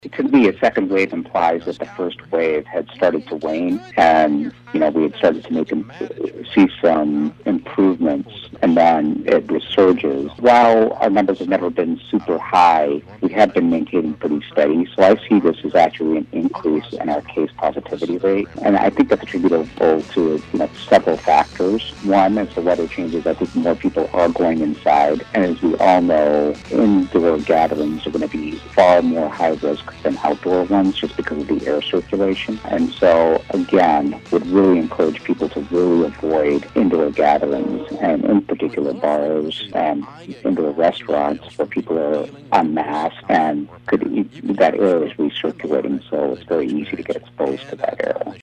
To me, a second wave implies that the first wave had started to wane, and we had started to see some improvements, and then it resurges. While our numbers have never been super high, we have been maintaining pretty steady. So I see this as actually an increase in our case positivity rate, and I think that's attributable to several factors. One, as the weather changes, I think more people are going inside, and as we all know, indoor gatherings are going to be far more high risk than outdoor ones just because of the air circulation. And so, again, would really encourage people to really avoid indoor gatherings, and in particular bars and indoor restaurants where people are en masse and that air is recirculating, so it's very easy to get exposed to that air.